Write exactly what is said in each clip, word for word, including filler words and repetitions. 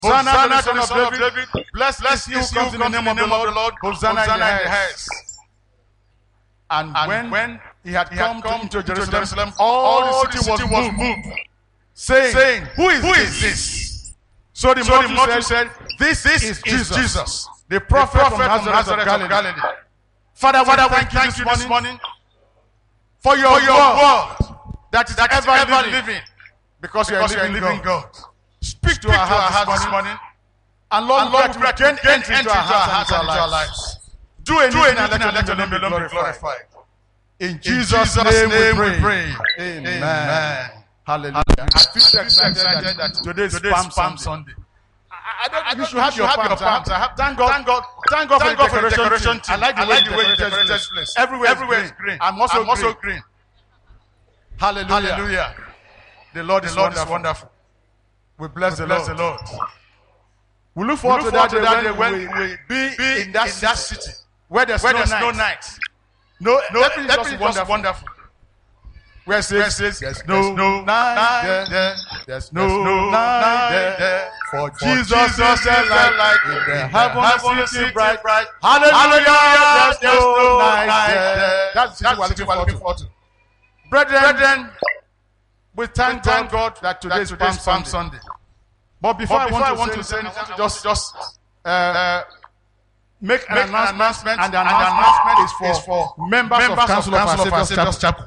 Hosanna to the Son of David. Blessed is he who comes in the name of the Lord. Hosanna in the highest. And, and when, when he had he come, come to Jerusalem, Jerusalem all, all the city, city was moved, moved saying, saying, Who is, who is this? So the so multitude said, This, this is Jesus, Jesus the prophet, the prophet from Nazareth, Nazareth of Galilee. Galilee. Father, Father, we thank, thank you this morning for your, for your word that is that ever, ever living, living because, because you are a living, living God. God. Speak, Speak to our hearts this morning, and Lord, and Lord we pray to gain entry into our hearts and into our lives. Do anything, Do anything and let your name be glorified. In Jesus', In Jesus name, name we pray. Amen. Amen. Hallelujah. I feel so excited, excited that today is Palm Sunday. Sunday. I, I don't, I don't you should have, you your, have your palms. I have, thank God, thank God, thank God, thank God for the decoration team. I like the, I like the way you decorated this place. Everywhere, Everywhere is green. I'm also, I'm also green. green. Hallelujah. Hallelujah. The Lord, is, the Lord wonderful. is wonderful. We bless, we the, bless Lord. the Lord. We look forward, we look forward to that day when we will be, be in that in city, city where there's, where no, there's night. no night. No, no, everything is just wonderful. wonderful. Where it says, there's, there's no, no night there, there, there's no, no night there, there. For, For Jesus is the light in the heavenly city bright, bright. Hallelujah, Hallelujah. There's, there's no night there. there. That's the city we're looking forward to. Brethren, Brethren, we thank, we thank God, God that today is Palm Sunday. Sunday. But before, but before I, want I want to say anything, I want to just, just uh, uh, make an, make announcement, an announcement, and the announcement, and the announcement is, for is for members, members of Council of, of Our Saviour's Chapel.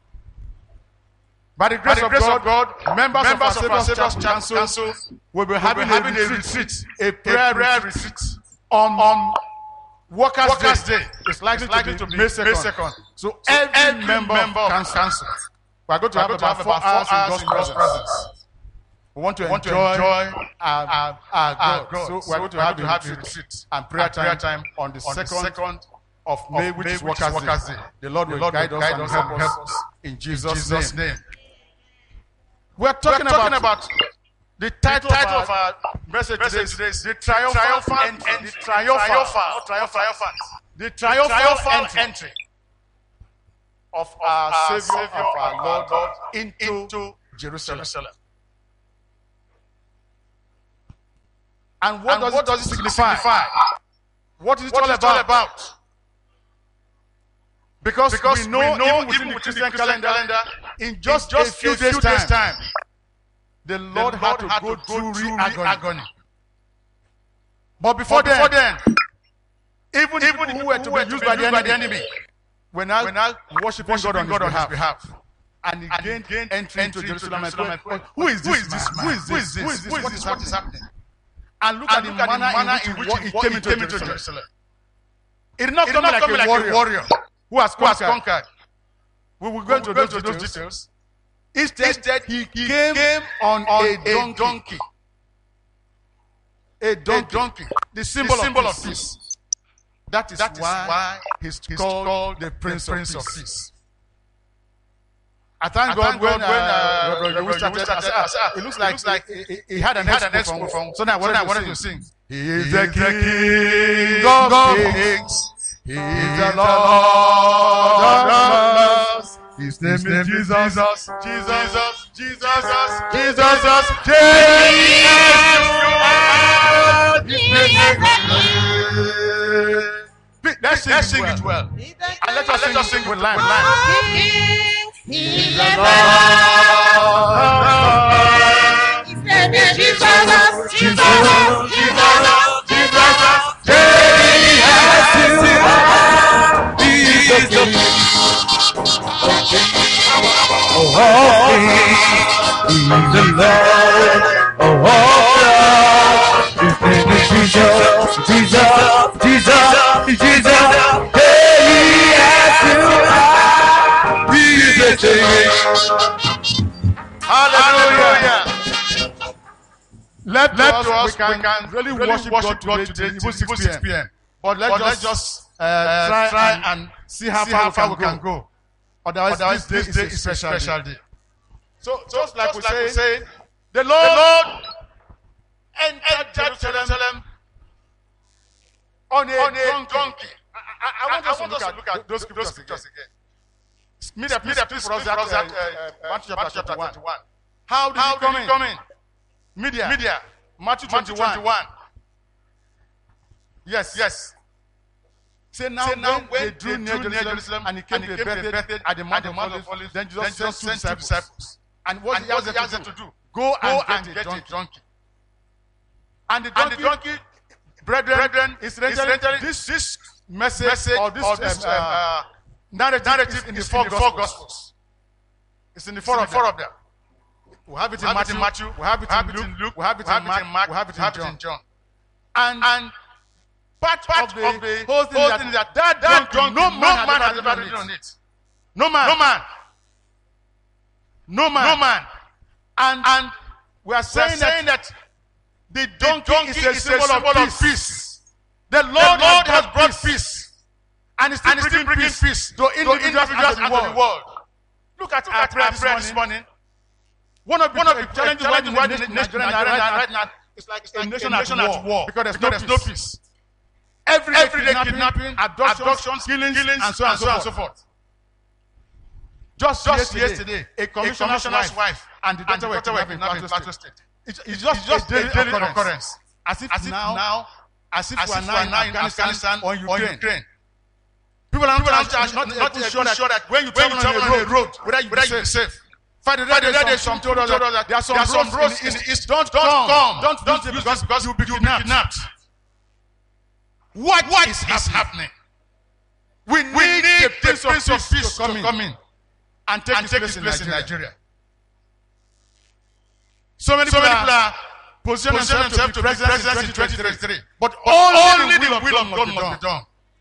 By the grace, By the grace of, God, of God, members, members of Our Saviour's Chapel Council will be having, will be having a, retreat, a retreat, a prayer, a prayer retreat, retreat on, on Workers', Workers Day. Day. It's likely, it's likely to be May second. So, so every, every member, member of Council, council we are going to, have, going to have about four hours, hours in God's presence. presence. We want to want enjoy, to enjoy our, our, our God. God. So we are so going to have, to have a retreat and prayer, and prayer time on the second of May, which is Workers' Day. Day. The Lord will guide us and help us in Jesus' name. We are talking about the title of our message today is the triumphal entry. The triumphal, triumphant, the triumphal entry of our Savior, of our Lord, into Jerusalem. And what, and does, what it does it signify? signify? What is it, what all, is about? all about? Because, because we know, we know even within the Christian, Christian calendar, calendar, in just, in just a few, a few days, days time, time, the Lord, the Lord had to had go, to go through agony. agony. But before, but before then, then, even, even people who were to be used by the enemy, enemy were now, now worshiping God on, God on his behalf. And he gained, gained entry into Jerusalem. Jerusalem and who is this man? Who is this? Who is this? What is, what is happening? And look, and at, look the at the manner in which, in which he came into, into Jerusalem. Jerusalem. It did not, it come, not like come like a warrior, warrior who has conquered. Who has conquered. We will go into those, those details. details. Instead, Instead he, he came, came on, on a, donkey. a donkey. A donkey. A donkey. The symbol, the symbol of, peace. of peace. That is, that is why, why he's, he's called, called the Prince, the Prince of, peace. of Peace. I thank I God thank when, when uh, Reverend Lewis started, started I said, it looks like, it looks like he, he, he had an expo from, so now I wanted, so wanted to sing. He is the King of Kings. He is the Lord of Lords. His name is Jesus. Jesus. Jesus. Jesus. Jesus. Let's sing it well. And let us sing with line. He is the Lord. His name is Jesus. Jesus. Jesus. Jesus. He is the Oh, He is the Lord. Oh, God. His name is Jesus. Jesus. Jesus. Jesus. He has to Hallelujah. Let, let us, us we can, we can really, really worship, worship God, God today, today even six p m But let's, but let's just uh, uh, try, try and, and see how see far, how far we can go. go. Otherwise, Otherwise this, this day is a special, special day. day. So, so just like, just we like say, the Lord, the Lord entered, entered Jerusalem, Jerusalem on a, on a donkey. donkey. I, I, I, want I, us I want us to look at those scriptures, those scriptures again. again. Media, please, please, for us that, uh, uh, uh, Matthew chapter twenty-one. How did How he come in? Come in? Media. Media. Matthew twenty-one. Yes, yes. Say now, Say now when, when they drew near Jerusalem, Jerusalem and he came to a birthday at the Mount of Olives, then Jesus sent two disciples. disciples. And what and he asked them to, to do? Go, Go and, and get, get a donkey. donkey. And the donkey, and the donkey brethren, brethren is rendering this, this message, message or this, or this um, uh, narrative, narrative in the four Gospels. Gospels. It's in the four of them. We have it in Matthew, Matthew, we have it in Luke, we have it in Mark, we have it in John. And, and part, part of the, of the whole thing, whole thing is that that, that donkey, no man, man has ever ridden on it. No man. No man. No man. No man. And, and we are saying, we are saying that, that the donkey, the donkey is a is symbol, a symbol of, peace. of peace. The Lord, the Lord has, has brought peace. peace. And is still, and bringing, bringing peace, peace to individuals and to the world. world. Look at Look our, at prayer, our prayer this morning. One of the, one of the challenges why the nation Nigeria right now is like, like a nation, a nation at, war, at war because there's, because no, there's peace. no peace. Every day, Every day kidnapping, kidnapping abductions, abductions killings, killings, and so on and so, and so forth. Just, just yesterday, yesterday, a commissioner's, a commissioner's wife and the daughter were kidnapped in Plateau State. It's, it's just, it's just a daily, daily occurrence. occurrence. As if, as if now, now, as if, as we are now in Afghanistan, Afghanistan or Ukraine. Ukraine. People are not, not, not, not, not sure, that sure that when you travel on a road, road whether you be safe. Friday, Friday, Friday, some told us that there are some, there are some roads in the east. Don't, don't come. Don't, don't use it because you'll be kidnapped. What, what is happening? We need, we need the Prince of Peace, of Peace to, come, to come in and take, and his, take place his place in Nigeria. Nigeria. So many so people are, are positioning themselves to be presidents in twenty twenty-three. But, but only the will of God must be done.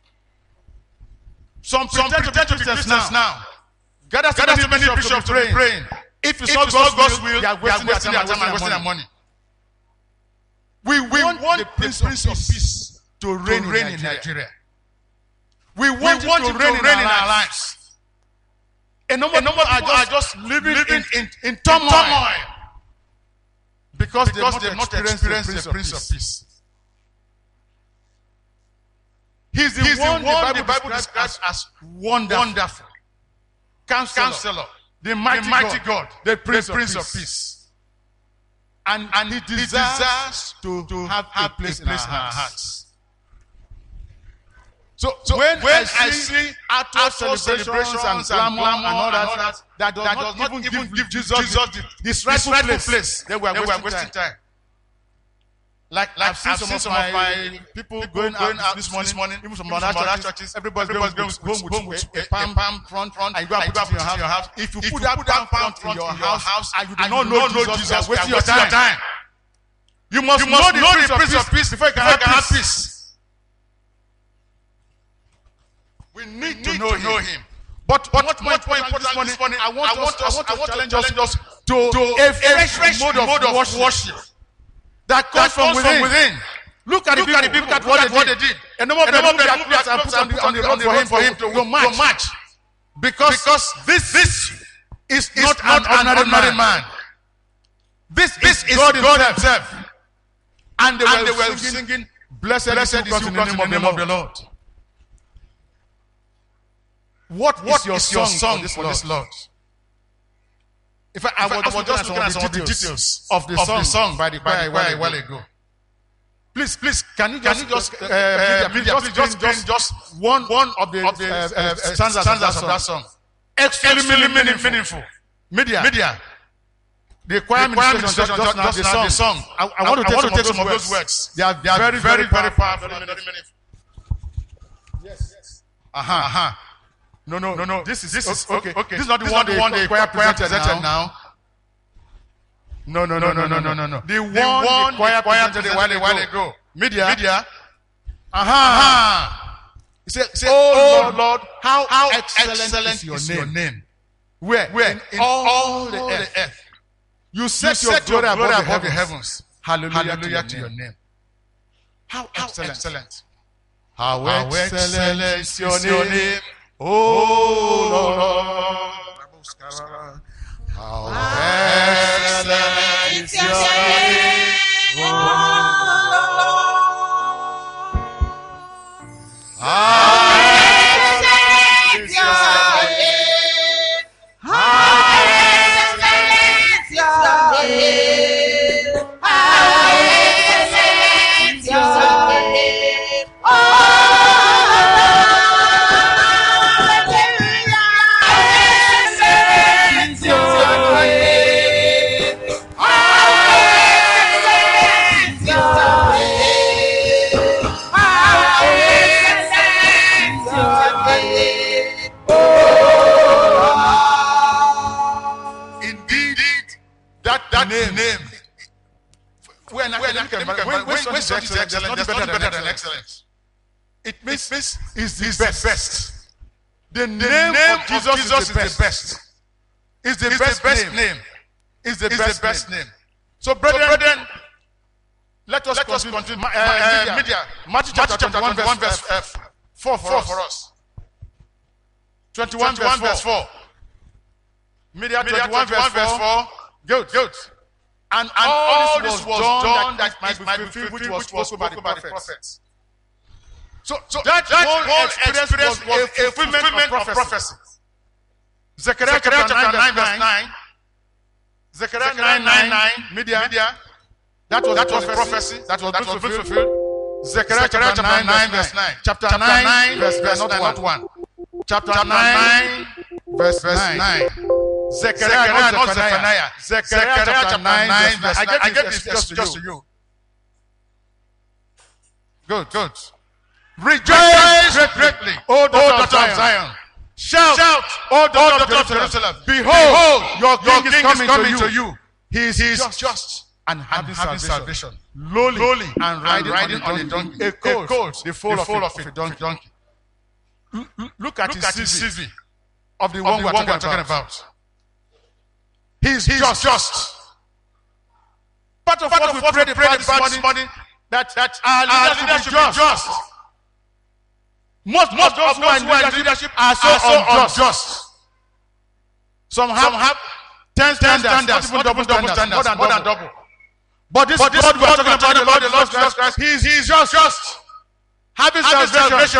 Some pretend to be Christians now. now. Gather too many, many bishops, bishops to be praying. If it's not God's, God's will, they are wasting, wasting their time and wasting their money. We, we want, want the Prince, the Prince of Peace to reign, to reign in, Nigeria. in Nigeria. We want, we want him to, to reign, reign in our lives. A number, a number of people are just living, living in, in, in turmoil, turmoil because, because they have not experienced, experienced the Prince of Peace. Peace. He's the He's one the, one the Bible describes as, as wonderful. wonderful. Counselor, Counselor, the mighty, the mighty God, God, the Prince, the Prince of, Peace. of Peace. And, and he desires, he desires to, to have, have a place, a place in, our in our hearts. So, so when, when I see, I see outward celebrations, celebrations and glamour and all that, all that, that does, that does not, not even give, give Jesus, Jesus the, this rightful place, place, then we are wasting, wasting time. time. Like, like I've seen, I've some, seen of some of my people going, going out this morning, this morning even some other churches, churches, everybody's, everybody's going, going with, home with, with a, a palm, palm front, front, and you go and put it in your, your house. If you if put that palm front, front in your house, house and you do not know Jesus, you are wasting your time. You must know the Prince of Peace before you can have peace. We need to know him. But what more important this morning, I want us to challenge us to a fresh mode of worship. That comes, that from, comes within. from within. Look at, look the, people, at the people. Look at what, what they did. And number of them moved their clothes and put on the, on the road for him, for him to, to, match. to match. Because, because this, this is, is not, not an ordinary man. man. This, this is God, God himself. himself. And they, and were, they were singing, singing Blessed, Blessed is you in the name, of, the name of the Lord. What, what is your, is your song, song for this Lord? In fact, I, I, was, I was just looking at some of the details of the, of song, the song by the choir a while, while ago. Please, please, can you just, can you just, uh, uh, media, just, just, just, just one, one of the, of the uh, uh, uh, stanzas, stanzas of that song? Extremely meaningful. meaningful. Media, media. The choir ministration just, just now, the song. The song. I, I, want to take, I want to take some of those words. They are, they are very, very, very powerful. Very meaningful. Yes, yes. Uh huh. Uh huh. No, no, no, no. This is this is okay. okay. This is not the this one, the one the choir presented now. now. No, no, no, no, no, no, no, no. The one the, one the choir presented a while, a while ago. Media, media. Uh huh. He said, "Oh Lord, Lord, how how excellent, excellent is, your, is name. your name? Where, where in, in all, all the earth, the earth. You set, you set your glory above, above the heavens. Hallelujah, Hallelujah to, your to your name. How, how excellent. excellent. How, how excellent is your name. name. Oh Lord, how excellent is your name, oh Lord, how excellent is your name, how excellent is your name, how when, when, when something is excellent, there's nothing better than excellence. It means this is the best. best. The name, the name of Jesus, of Jesus is, the is the best. Is the, best, the best name. name. Is the, best, the best name. name. So, brethren, so, brethren let us let continue. Us continue. Uh, uh, media. media. Matthew chapter twenty-one, verse, verse uh, four for, for us. twenty-one, twenty-one verse four. Media, media twenty-one, verse four. Good, good. And, and all this was, was done that, that might be fulfilled, which was spoken by the prophets. So, so that, that whole, whole experience, experience was, was a fulfillment, fulfillment of, prophecy. of prophecy. Zechariah, Zechariah chapter nine, verse nine. Zechariah nine, nine, nine. Media. Media. That was, that was prophecy. That was, that was fulfilled. fulfilled. Zechariah, Zechariah chapter nine, nine, verse nine. Chapter, chapter nine, nine, verse, verse nine, not one. Chapter, chapter nine, verse, verse nine. Zechariah, Zechariah, not Zephaniah. Zechariah, Zechariah chapter nine, verse nine. I get this just to you. Good, good. Rejoice greatly, O daughter of Zion. Shout, Shout, O daughter of Jerusalem. Jerusalem. Behold, Behold, your king, your king is coming, is coming to, you. to you. He is, he is just, just and having, and having salvation. salvation. Lowly, Lowly and riding, riding on a donkey. A colt, a colt the foal of, of, of a donkey. donkey. Look, look at, look his, at his C V of the of one, the we, are one we are talking about. about. He is just. just. Part of Part what, of what we prayed about this morning, morning that, that our leaders, our leaders should be just. just. Most, most of those who are in leadership, leadership are so, are so unjust. unjust. Some have, Some have ten standards, standards not even double standards, standards, more than, more than double. double. But this, but this God we are talking about, the Lord, the Lord Jesus Christ, He is, he is just, just having salvation.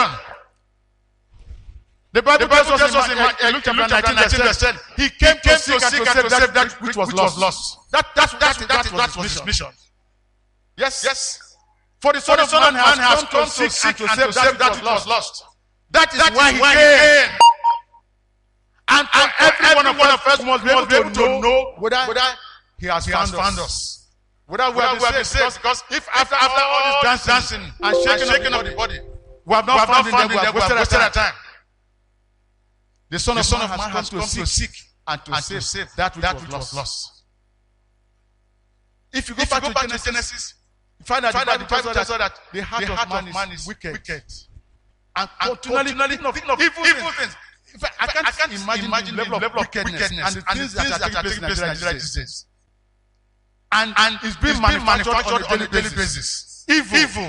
The Bible tells us in Luke chapter nineteen, verse ten, He came to seek and to save that which was lost. That was His mission. Yes, yes. For the Son, the Son of Man, man has come, come to seek and to save, and to save that which was lost. That is, that why, is he why he came. And, and every, every one of us, us must be able, be able to know, know whether, whether he has, he found, has found us. Whether we have been saved. Because if after, after all this dancing, dancing and shaking, and shaking of the body, we have not found him, we have wasted our time. The Son of Man has come to seek and to save that which was lost. If you go back to Genesis, you find that the Bible tells us that the heart, the heart of, man of man is wicked, wicked. and, and continually thinking of, thinking of evil, evil things. things. In fact, I can't, I can't imagine, imagine the level, level of wickedness, wickedness and the things, and the things that, that are taking place in Nigeria these days. And, and it's being, it's manufactured, being manufactured on a daily, daily basis. basis. Evil. evil.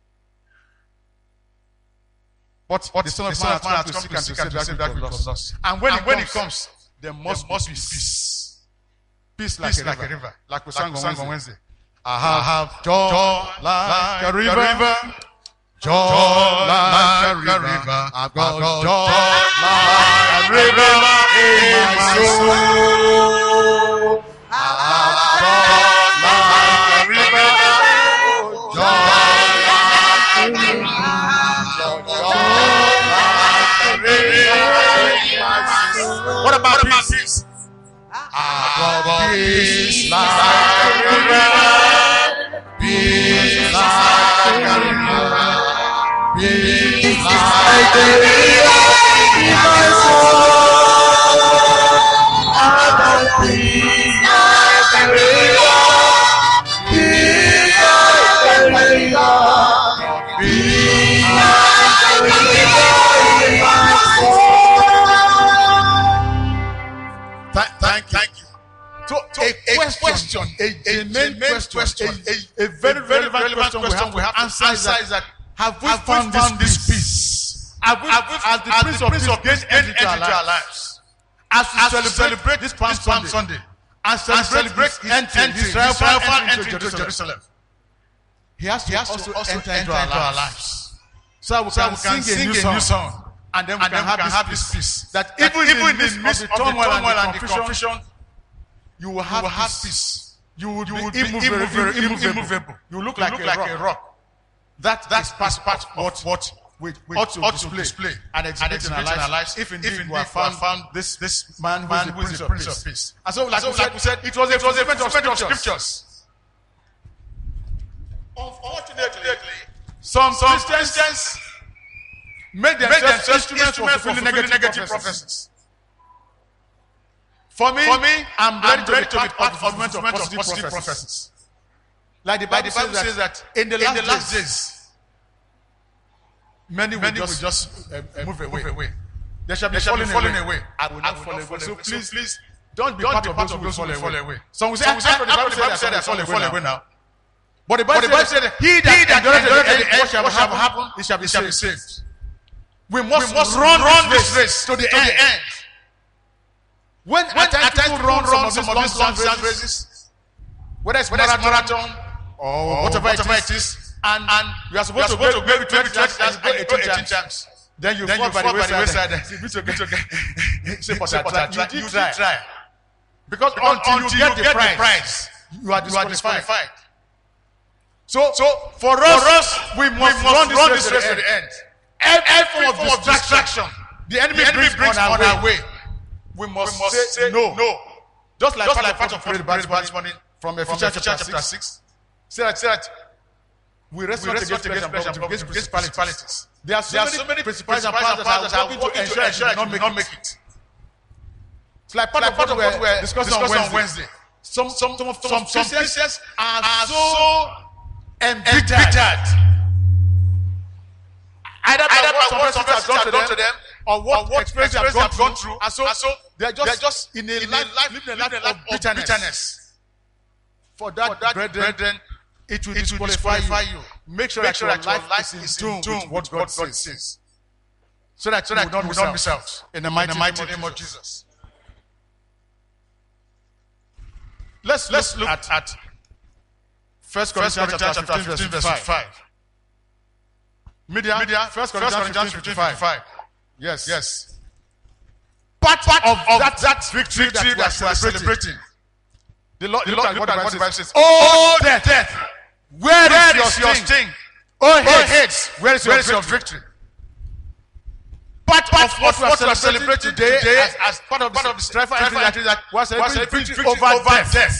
But, but the Son of Man has come to seek and to save that which was lost. And when it comes, there must be peace. Peace like a river. Like we sang on Wednesday. I have joy like a river, joy like a river. I've got joy like a river in my soul. I have joy like a river, joy like a river, joy like a river in my soul. What about peace? I've got peace like a river. Peace like a river, peace like a river in my soul. I got peace like a river, peace like a river, peace like a river in my soul. Thank, thank, thank you. So, so a, a question, question, a, a, a main question, question a, a, a very, very relevant, relevant question, question we have to answer is that, that have we have found, we found this peace? Have we, have we as the as Prince the of Peace, of peace gained entry to our lives? As we as celebrate, celebrate this Palm Sunday, Sunday and celebrate, celebrate his entry, entry, his triumphal entry, entry into Jerusalem, Jerusalem, he has to, he has also, to also enter, enter into our lives. lives. So we can, so we can sing, sing a new song, song and then we and can, then have, have this peace. That even in the midst of the turmoil and the confusion, you will have, you will have peace. peace. You will you be, be immovable. immovable. immovable. You look, you like, look a like a rock. That that's part, part of what what we, we ought, to, ought display, to display and exhibit in our lives. lives. If indeed, if indeed we have found, found this this man who man is the Prince of, of Peace. And so, like, so, we, like said, we said, it was a, it was a event of scriptures. Of scriptures. Unfortunately, some some Christians made themselves instruments for fulfilling negative, negative prophecies. For me, For me I'm ready, I'm to, ready be to be part of the movement of positive, positive prophecies. prophecies. Like the Bible, like the Bible says, that, says that in the last, in the last days, days, many will many just, will just uh, uh, move, away. move away. They shall be, shall falling, be falling away. away. I will not, I will fall, not away. fall away. So please, so please don't be don't part, be of part of those who will fall away. away. Some will say, Some will say after the Bible, the Bible said that fall, fall away now. But the Bible, but the Bible said that he that endureth to the end, what shall happen? happen? He shall be, shall be saved. saved. We must, we must run, run this race to the, to end. the end. When, when at times people run, run some of these long races, whether it's marathon, marathon or, or whatever, whatever it is, and, and you are supposed, you are supposed to go maybe twenty times and go eighteen times. Then you then fall, you by, fall the by the wayside. It's okay, it's okay. Say, but I tried. You did try. Because until you get the prize, you are disqualified. So, so for us, we must run this race to the end. Every form of distraction the enemy brings on our way, we must say no. Just like part of what this morning from Ephesians chapter six, say that, say that we wrestle against flesh and blood, against principalities. There are so, so many principalities and powers that are working to ensure that you will not make it. It's like part of what we were discussing on Wednesday. Some some some some Christians are so embittered either by what some persons have done to them or what experience they have gone through, and so they are just in a life living a life of bitterness. For that, brethren, it will disqualify you. Make sure that your life is in tune with what God says, so that you will not miss out. In the mighty name of Jesus. Let's let's look at at First Corinthians chapter fifteen verse five. Media, Media First Corinthians fifteen five. Yes, yes. Part, part of, of that, that victory, victory that, that we are celebrating. celebrating. The Lord, look at what the Bible says. says. Oh, death, death, where, where is, is your sting? sting? Oh, Hades, where is, where your, is your victory? Part, part of what, what we are celebrating today, today as, as part of part of the strife and that we are celebrating victory, victory over, over death. death.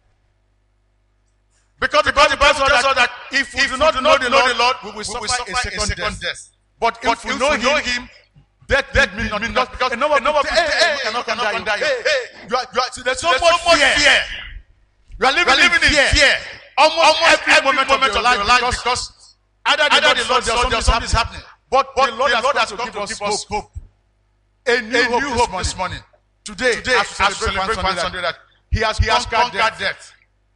Because the Bible tells us that, that if we if do not know, know the Lord, the Lord we will suffer, we will suffer a, second a second death. death. But, but if we know, know him, death death means nothing. Because, because a number of people say, hey, hey, cannot come down. Hey, hey, you are, you are, so there's so there's much fear. fear. You are living, you are living in fear. fear. Almost, Almost every, every moment, moment of your life, life because, because either the Lord, the Lord says there's something is happening. But, but the Lord has come to give us hope. A new hope this morning. Today, as we celebrate Palm Sunday, that He has conquered death.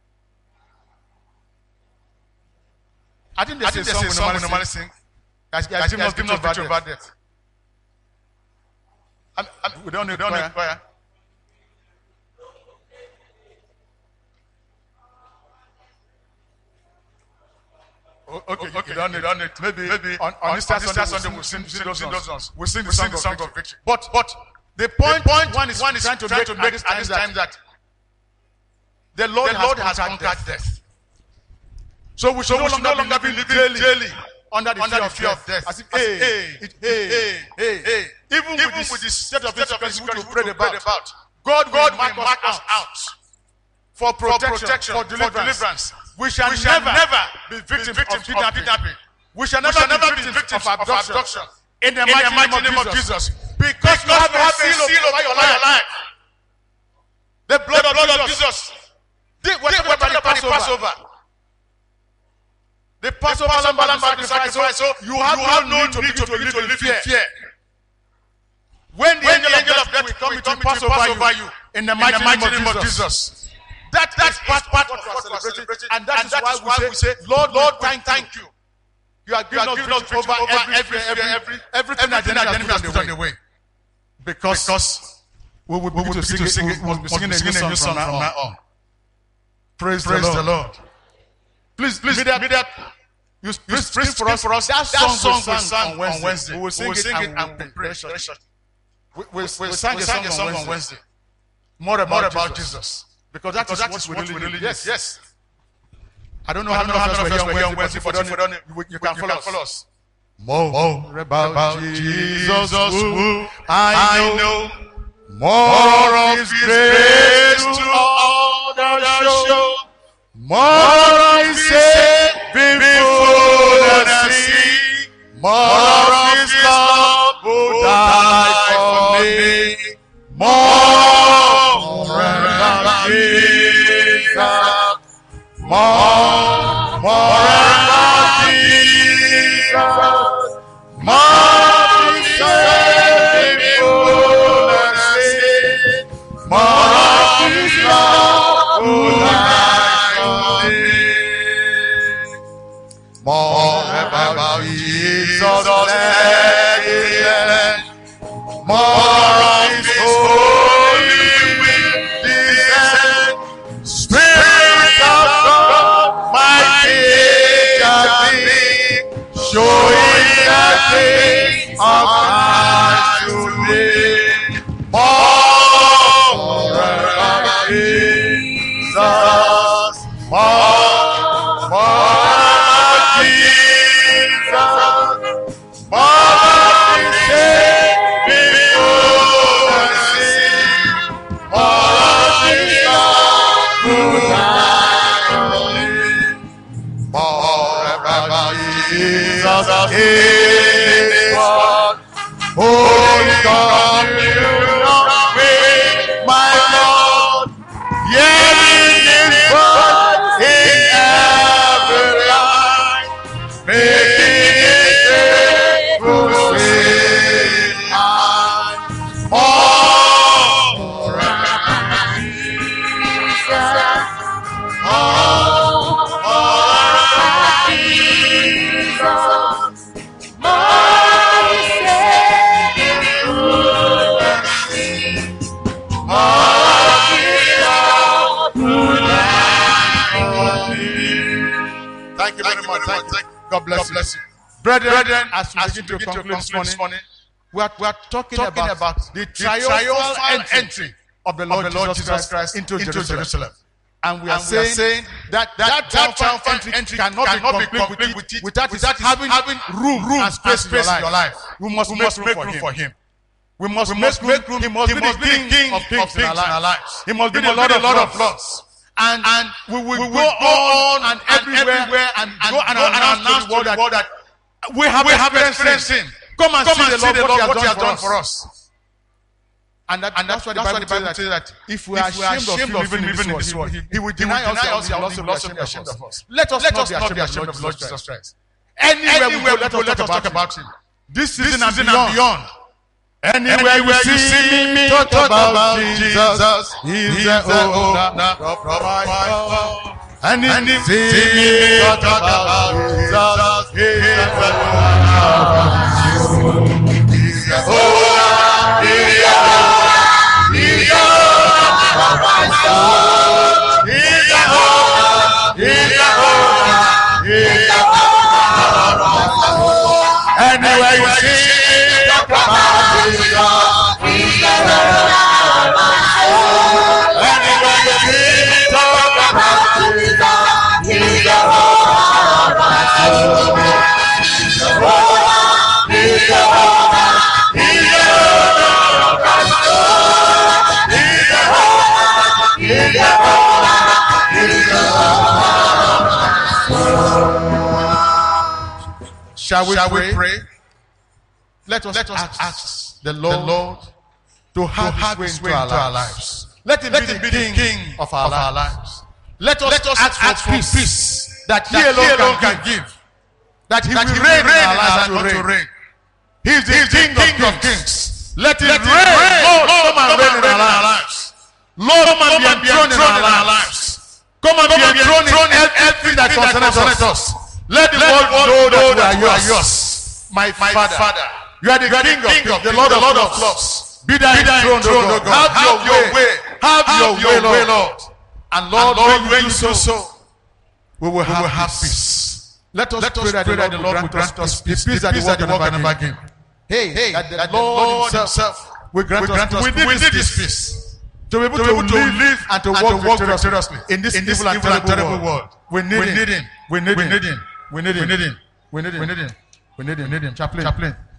I think there's a song we normally, normally sing. As Jim was giving us victory about death. I'm, I'm, we don't need choir. choir. Oh, okay, okay, okay. Don't need, don't need. Maybe, maybe on, on, on this Sunday, Sunday, Sunday we'll sing, sing, sing those songs. We'll sing the song, sing the song of victory. But, but the point, the point one is, one is trying to trying make, to make at this time, time that, that the Lord, the Lord has, has conquered death. death. So we should, so no, we should no longer be living daily, daily under the, under fear, the fear of death. As if, hey, hey, it, hey, hey, hey, hey. Even, Even with, with the set of insecurity which we prayed about, about, God, God will mark, mark us out for protection, for, protection, for, deliverance. for deliverance. We shall, we shall never, never be victims, victims of, of kidnapping. We shall never, we shall never be victims of abduction. Of abduction. In the mighty, in the mighty name, name of Jesus. Because, because you have, have a seal, seal over your life. life. The blood, the blood of Jesus. Did whatever the Passover. The Passover lamb and the sacrifice. So you have, you have no need to, need to, to live in fear. fear. When the when angel, angel of death will come to pass over you, in the mighty, in the mighty name, name of Jesus. Jesus. That, that is part, part of what we are celebrating. And that, and is, that why is why we say, Lord, Lord, thank, thank you. You are giving us victory over every, every, every, every, everything that the enemy has put on the way. Because, because we will be to sing, sing, we will be singing a new song from now on. Praise, Praise the, Lord. the Lord. Please, please, immediate, immediate, you, you please, please for us, for us. That, that song, song we sang on Wednesday. Wednesday. We will sing, we will sing it, it and we will pray. We will sing a song on Wednesday. More about, More about Jesus. Jesus. Because that, because is, that is what, what we really need. Yes, yes. I don't know how many of us were here on Wednesday, but if you don't, you, you can follow, follow us. More, more about, about Jesus, who I know. More of His grace to all that show. More of His saving see. More of His love who died for me. More of Jesus. More Forever Jesus led it. More of His Holy will descend. Spirit of God, my teacher be, showing the face of Christ to me. Forever Jesus, more, more Jesus, more Jesus, Jesus is God. Holy God, with my Lord, yet in God in every life, making it faithful sweet and more. Thank you very much. Thank you. God bless, God bless you. you. Brethren, Brethren, as we as begin, begin to conclude this morning, morning we, are, we are talking, talking about, about the triumphal, triumphal entry, entry of the Lord, of the Lord Jesus, Jesus Christ into, into Jerusalem. Jerusalem. And we are, and saying, we are saying that that, that triumphal entry, entry cannot, cannot be complete, complete with it, without, without having, having room, room and space, and space in, your life. We must, we make, must room, make room for him. We must, we must make room. He must, he be, must the be the king of kings, of kings in, our in our lives. He must be the Lord of lords. And, and we will, we will go, go on and everywhere, everywhere and, and go and, and announce, announce to the world that, that we have, we have experienced him. Come and, Come see, and the see the Lord what, what He has done, done for us. And, that, and that's, that's why the Bible says that, that if we are ashamed, ashamed of Him even in this world, He, he will deny us and He will also be ashamed of us. Let us not be ashamed of the Lord Jesus Christ. Anywhere we go, let us talk about Him. This season and beyond. Anywhere you see me, talk about Jesus. He's the owner, provider. And if you see me, talk about Jesus. He's the owner. He's the owner. He's the owner. He's the owner. He's the owner. He's the owner. He's the owner. Anywhere you see me, talk about Jesus. He's the owner of my soul. Anywhere you see me, talk about Jesus. He's the owner of my soul. He's the owner. He's the owner. He's the owner of my soul. He's the owner. He's the owner. He's the owner of my soul. Shall we, Shall we pray? Let us, Let us ask, ask the Lord, the Lord to have, to have His way into our, our lives. Let Him, Let be, him the be the King of our, of our lives. Let us, Let us ask, ask for peace, peace that, that He alone, alone can, can give. That He that will he reign in our lives and not to reign. He is the He's King, the King of, of kings. Let Him Let reign. reign. Lord, come and reign in our lives. Lord, come and be enthroned in our lives. Come and be enthroned in everything that concerns us. Let the world know that we are yours. My Father. You are the, you are King, the King of Kings, the Lord of Lords. Be thou enthroned, O God. Have, have your way. Have, have your, way, Lord. Lord. And Lord, and Lord when, when you do so, we will, we have, will have peace. Let us, Let us pray, that, pray that the Lord will grant us peace. The peace that the world can never give. Hey, hey, that, that the Lord Himself will grant us peace. We need this peace to be able to live and to walk victoriously in this evil and terrible world. We need Him. We need Him. We need Him. We need Him. We need Him. We need Him. We need Him. Chaplain. Chaplain.